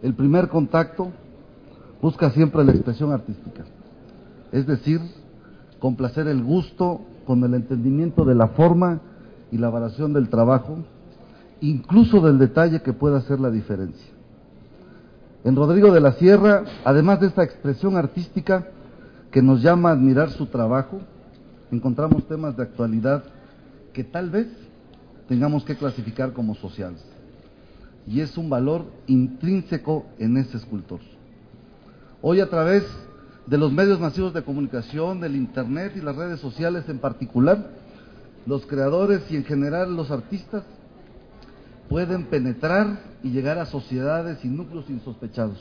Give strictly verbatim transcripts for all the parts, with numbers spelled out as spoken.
El primer contacto busca siempre la expresión artística, es decir, complacer el gusto con el entendimiento de la forma y la variación del trabajo, incluso del detalle que pueda hacer la diferencia. En Rodrigo de la Sierra, además de esta expresión artística que nos llama a admirar su trabajo, encontramos temas de actualidad que tal vez tengamos que clasificar como sociales, y es un valor intrínseco en ese escultor. Hoy, a través de los medios masivos de comunicación, del internet y las redes sociales en particular, los creadores y en general los artistas pueden penetrar y llegar a sociedades y núcleos insospechados.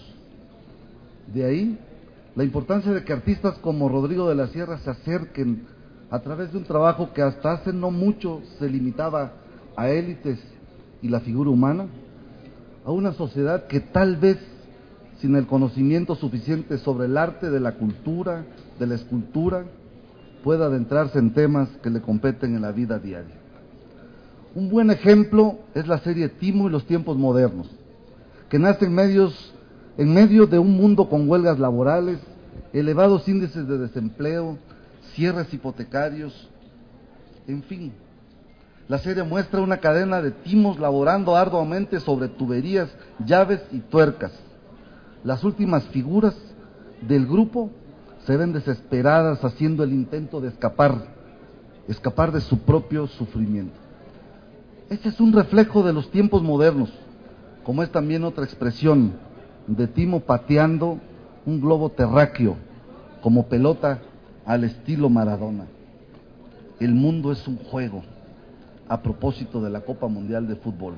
De ahí la importancia de que artistas como Rodrigo de la Sierra se acerquen a través de un trabajo que hasta hace no mucho se limitaba a élites y la figura humana, a una sociedad que tal vez sin el conocimiento suficiente sobre el arte de la cultura, de la escultura, pueda adentrarse en temas que le competen en la vida diaria. Un buen ejemplo es la serie Timo y los tiempos modernos, que nace en, medios, en medio de un mundo con huelgas laborales, elevados índices de desempleo, cierres hipotecarios, en fin. La serie muestra una cadena de timos laborando arduamente sobre tuberías, llaves y tuercas. Las últimas figuras del grupo se ven desesperadas haciendo el intento de escapar, escapar de su propio sufrimiento. Este es un reflejo de los tiempos modernos, como es también otra expresión de Timo pateando un globo terráqueo como pelota al estilo Maradona. El mundo es un juego, a propósito de la Copa Mundial de Fútbol.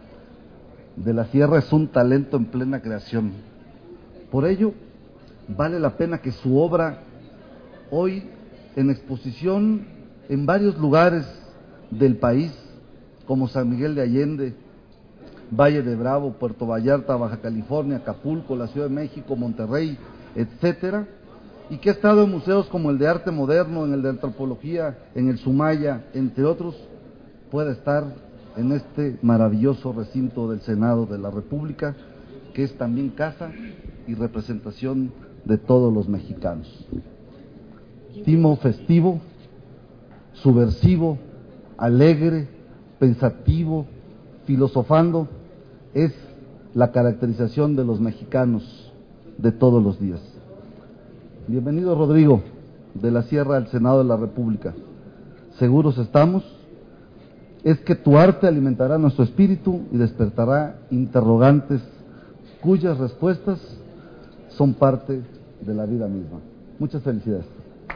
De la Sierra es un talento en plena creación. Por ello, vale la pena que su obra, hoy en exposición en varios lugares del país, como San Miguel de Allende, Valle de Bravo, Puerto Vallarta, Baja California, Acapulco, la Ciudad de México, Monterrey, etcétera, y que ha estado en museos como el de Arte Moderno, en el de Antropología, en el Sumaya, entre otros, pueda estar en este maravilloso recinto del Senado de la República, que es también casa y representación de todos los mexicanos. Timo festivo, subversivo, alegre, pensativo, filosofando, es la caracterización de los mexicanos de todos los días. Bienvenido, Rodrigo de la Sierra, al Senado de la República. Seguros estamos es que tu arte alimentará nuestro espíritu y despertará interrogantes cuyas respuestas son parte de la vida misma. Muchas felicidades.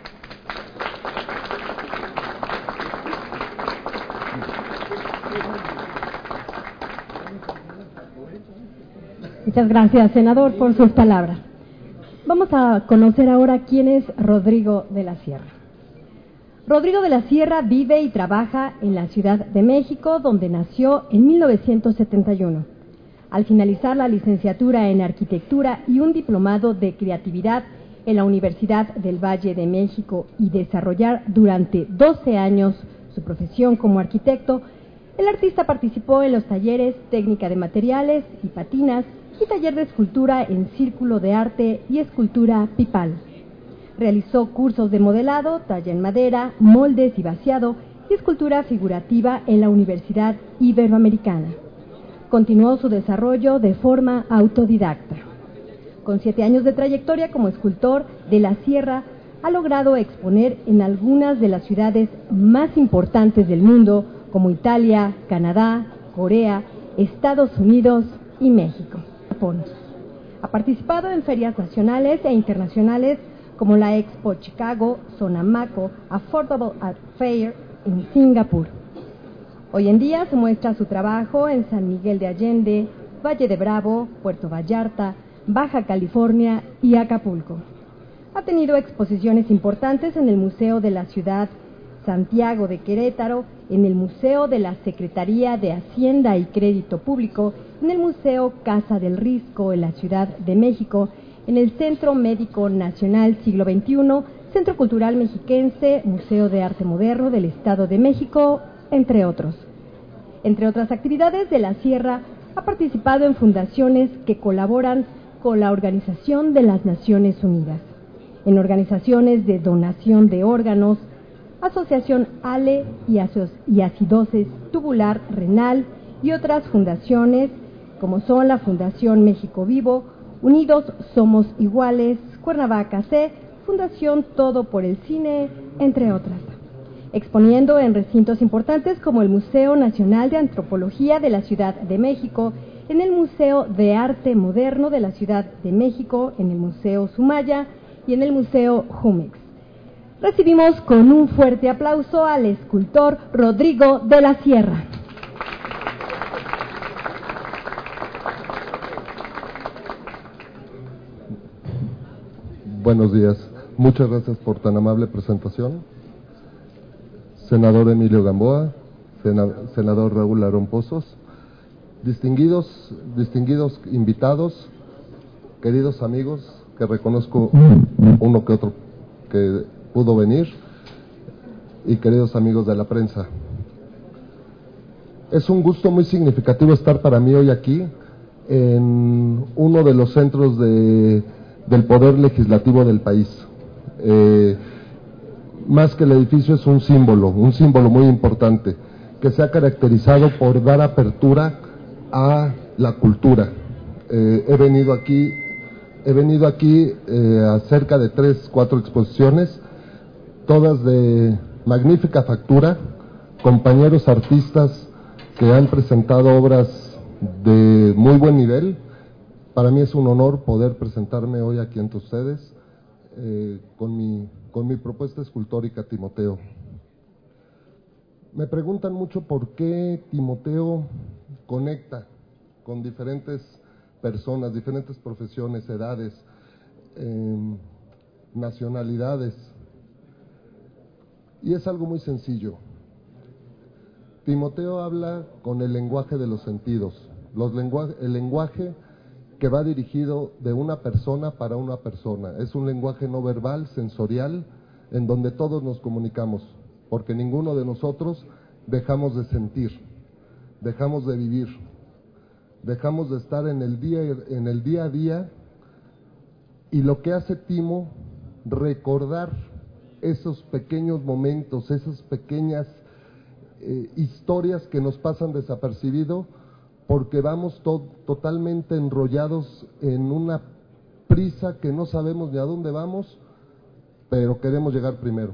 Muchas gracias, senador, por sus palabras. Vamos a conocer ahora quién es Rodrigo de la Sierra. Rodrigo de la Sierra vive y trabaja en la Ciudad de México, donde nació en mil novecientos setenta y uno. Al finalizar la licenciatura en Arquitectura y un diplomado de Creatividad en la Universidad del Valle de México y desarrollar durante doce años su profesión como arquitecto, el artista participó en los talleres Técnica de Materiales y Patinas y taller de escultura en Círculo de Arte y Escultura Pipal. Realizó cursos de modelado, talla en madera, moldes y vaciado y escultura figurativa en la Universidad Iberoamericana. Continuó su desarrollo de forma autodidacta. Con siete años de trayectoria como escultor, de la Sierra ha logrado exponer en algunas de las ciudades más importantes del mundo, como Italia, Canadá, Corea, Estados Unidos y México. Japón. Ha participado en ferias nacionales e internacionales como la Expo Chicago, Sonamaco, Affordable Art Fair en Singapur. Hoy en día se muestra su trabajo en San Miguel de Allende, Valle de Bravo, Puerto Vallarta, Baja California y Acapulco. Ha tenido exposiciones importantes en el Museo de la Ciudad Santiago de Querétaro, en el Museo de la Secretaría de Hacienda y Crédito Público, en el Museo Casa del Risco en la Ciudad de México, en el Centro Médico Nacional Siglo veintiuno, Centro Cultural Mexiquense, Museo de Arte Moderno del Estado de México, entre otros. Entre otras actividades, de la Sierra ha participado en fundaciones que colaboran con la Organización de las Naciones Unidas, en organizaciones de donación de órganos, Asociación ALE y, aso y acidosis tubular renal y otras fundaciones como son la Fundación México Vivo, Unidos Somos Iguales, Cuernavaca C, Fundación Todo por el Cine, entre otras, exponiendo en recintos importantes como el Museo Nacional de Antropología de la Ciudad de México, en el Museo de Arte Moderno de la Ciudad de México, en el Museo Sumaya y en el Museo Jumex. Recibimos con un fuerte aplauso al escultor Rodrigo de la Sierra. Buenos días. Muchas gracias por tan amable presentación. Senador Emilio Gamboa, senador Raúl Larón Pozos, distinguidos, distinguidos invitados, queridos amigos, que reconozco uno que otro que pudo venir, y queridos amigos de la prensa. Es un gusto muy significativo estar para mí hoy aquí, en uno de los centros de, del poder legislativo del país. Eh, más que el edificio es un símbolo, un símbolo muy importante, que se ha caracterizado por dar apertura a la cultura. Eh, he venido aquí, he venido aquí eh, a cerca de tres, cuatro exposiciones, todas de magnífica factura, compañeros artistas que han presentado obras de muy buen nivel. Para mí es un honor poder presentarme hoy aquí ante ustedes eh, con mi, con mi propuesta escultórica Timoteo. Me preguntan mucho por qué Timoteo conecta con diferentes personas, diferentes profesiones, edades, eh, nacionalidades. Y es algo muy sencillo. Timoteo habla con el lenguaje de los sentidos, los lenguaje, el lenguaje que va dirigido de una persona para una persona. Es un lenguaje no verbal, sensorial, en donde todos nos comunicamos, porque ninguno de nosotros dejamos de sentir, dejamos de vivir, dejamos de estar en el día, en el día a día, y lo que hace Timo, recordar esos pequeños momentos, esas pequeñas eh, historias que nos pasan desapercibido, porque vamos to totalmente enrollados en una prisa que no sabemos ni a dónde vamos, pero queremos llegar primero.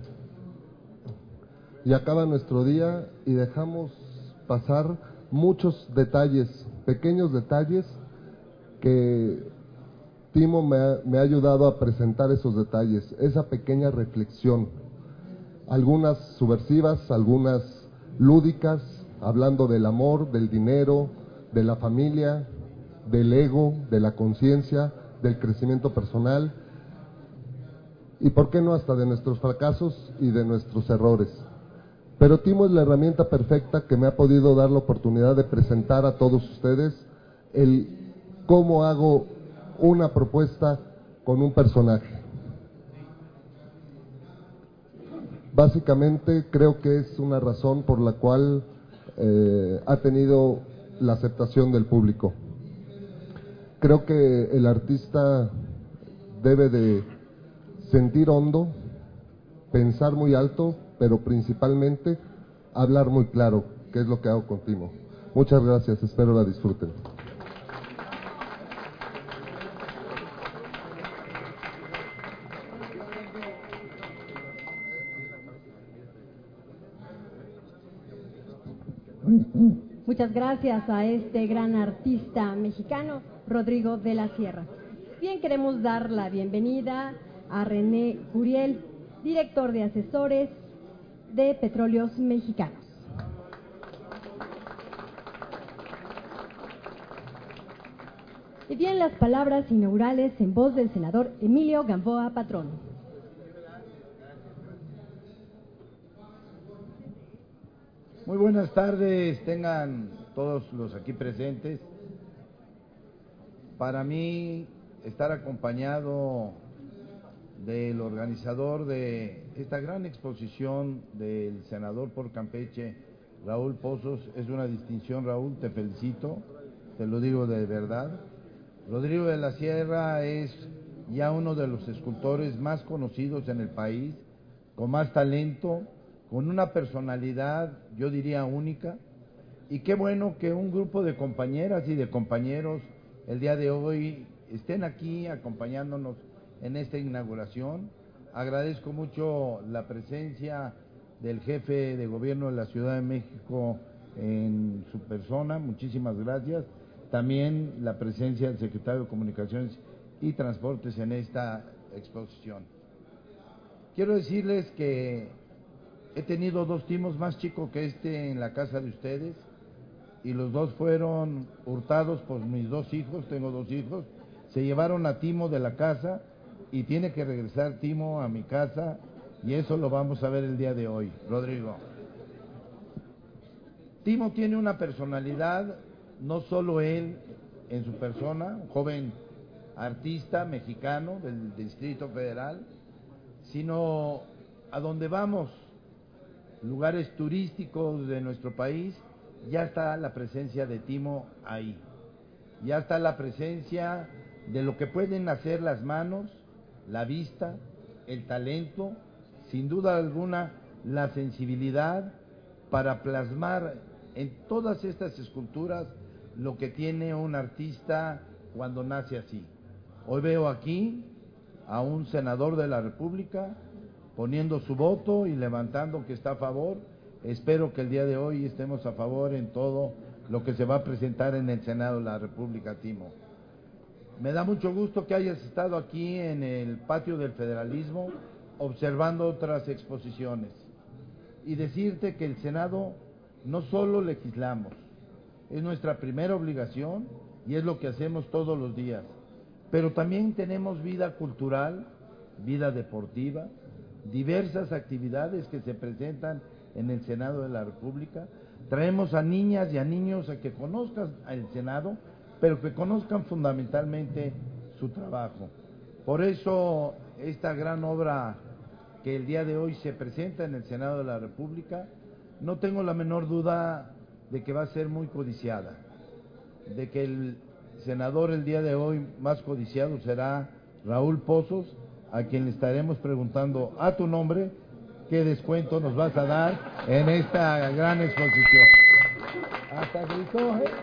Y acaba nuestro día y dejamos pasar muchos detalles, pequeños detalles, que Timo me ha, me ha ayudado a presentar esos detalles, esa pequeña reflexión, algunas subversivas, algunas lúdicas, hablando del amor, del dinero, de la familia, del ego, de la conciencia, del crecimiento personal, y por qué no hasta de nuestros fracasos y de nuestros errores. Pero Timo es la herramienta perfecta que me ha podido dar la oportunidad de presentar a todos ustedes el cómo hago una propuesta con un personaje. Básicamente creo que es una razón por la cual eh, ha tenido la aceptación del público. Creo que el artista debe de sentir hondo, pensar muy alto, pero principalmente hablar muy claro, que es lo que hago con Timo. Muchas gracias, espero la disfruten. Muchas gracias a este gran artista mexicano, Rodrigo de la Sierra. Bien, queremos dar la bienvenida a René Curiel, director de asesores de Petróleos Mexicanos. Y bien, las palabras inaugurales en voz del senador Emilio Gamboa Patrón. Muy buenas tardes, tengan todos los aquí presentes. Para mí, estar acompañado del organizador de esta gran exposición del senador por Campeche, Raúl Pozos, es una distinción. Raúl, te felicito. te lo digo de verdad. Rodrigo de la Sierra es ya uno de los escultores más conocidos en el país, con más talento, con una personalidad, yo diría, única. Y qué bueno que un grupo de compañeras y de compañeros el día de hoy estén aquí acompañándonos en esta inauguración. Agradezco mucho la presencia del jefe de gobierno de la Ciudad de México en su persona, muchísimas gracias. También la presencia del secretario de Comunicaciones y Transportes en esta exposición. Quiero decirles que he tenido dos timos más chicos que este en la casa de ustedes, y los dos fueron hurtados por mis dos hijos, tengo dos hijos, se llevaron a Timo de la casa y tiene que regresar Timo a mi casa, y eso lo vamos a ver el día de hoy. Rodrigo. Timo tiene una personalidad, no solo él en su persona, un joven artista mexicano del Distrito Federal, sino a donde vamos, lugares turísticos de nuestro país, ya está la presencia de Timo ahí, ya está la presencia de lo que pueden hacer las manos, la vista, el talento, sin duda alguna la sensibilidad para plasmar en todas estas esculturas lo que tiene un artista cuando nace así. Hoy veo aquí a un senador de la República poniendo su voto y levantando que está a favor. Espero que el día de hoy estemos a favor en todo lo que se va a presentar en el Senado de la República, Timo. Me da mucho gusto que hayas estado aquí en el patio del Federalismo observando otras exposiciones y decirte que el Senado no solo legislamos, es nuestra primera obligación y es lo que hacemos todos los días, pero también tenemos vida cultural, vida deportiva, diversas actividades que se presentan en el Senado de la República. Traemos a niñas y a niños a que conozcan el Senado, pero que conozcan fundamentalmente su trabajo. Por eso esta gran obra que el día de hoy se presenta en el Senado de la República, no tengo la menor duda de que va a ser muy codiciada, de que el senador el día de hoy más codiciado será Raúl Pozos, a quien le estaremos preguntando a tu nombre qué descuento nos vas a dar en esta gran exposición. Hasta gritó, ¿eh?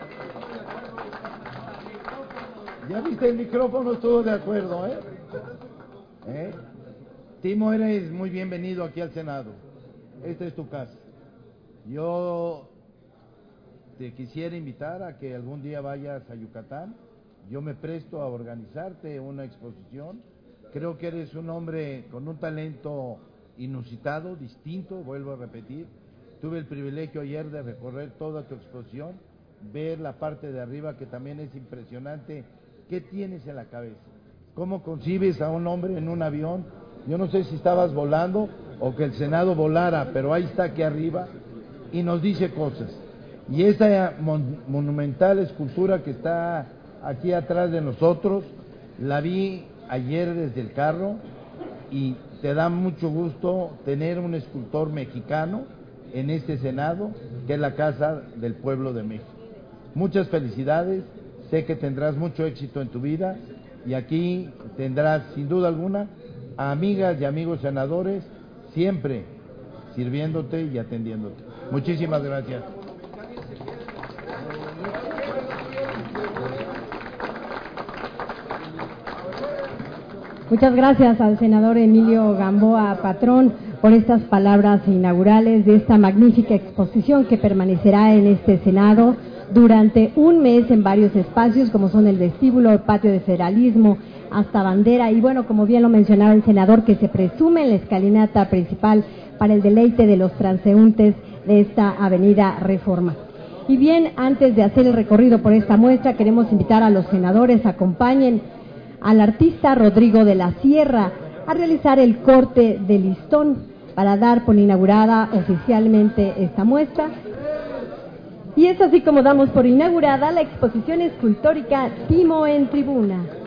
Ya viste, el micrófono, estuvo de acuerdo, ¿eh? ¿Eh? Timo, eres muy bienvenido aquí al Senado. Esta es tu casa. Yo te quisiera invitar a que algún día vayas a Yucatán. Yo me presto a organizarte una exposición. Creo que eres un hombre con un talento inusitado, distinto, vuelvo a repetir. Tuve el privilegio ayer de recorrer toda tu exposición, ver la parte de arriba que también es impresionante. ¿Qué tienes en la cabeza? ¿Cómo concibes a un hombre en un avión? Yo no sé si estabas volando o que el Senado volara, pero ahí está aquí arriba y nos dice cosas. Y esa mon monumental escultura que está aquí atrás de nosotros, la vi ayer desde el carro y te da mucho gusto tener un escultor mexicano en este Senado, que es la Casa del Pueblo de México. Muchas felicidades, sé que tendrás mucho éxito en tu vida y aquí tendrás sin duda alguna a amigas y amigos senadores siempre sirviéndote y atendiéndote. Muchísimas gracias. Muchas gracias al senador Emilio Gamboa Patrón por estas palabras inaugurales de esta magnífica exposición que permanecerá en este Senado durante un mes en varios espacios como son el vestíbulo, el patio de Federalismo, hasta bandera y bueno, como bien lo mencionaba el senador, que se presume en la escalinata principal para el deleite de los transeúntes de esta avenida Reforma. Y bien, antes de hacer el recorrido por esta muestra, queremos invitar a los senadores a acompañen al artista Rodrigo de la Sierra a realizar el corte de listón para dar por inaugurada oficialmente esta muestra. Y es así como damos por inaugurada la exposición escultórica Timo en Tribuna.